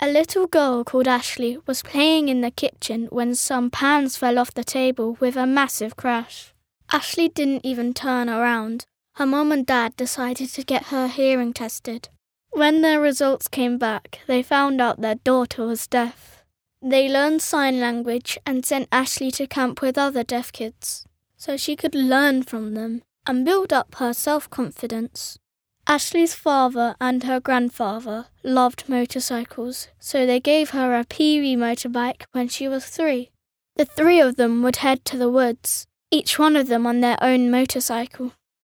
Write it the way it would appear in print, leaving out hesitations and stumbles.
A little girl called Ashley was playing in the kitchen when some pans fell off the table with a massive crash. Ashley didn't even turn around. Her mum and dad decided to get her hearing tested. When their results came back, they found out their daughter was deaf. They learned sign language and sent Ashley to camp with other deaf kids, so she could learn from them and build up her self-confidence. Ashley's father and her grandfather loved motorcycles, so they gave her a Peewee motorbike when she was 3. The 3 of them would head to the woods, each one of them on their own motorcycle.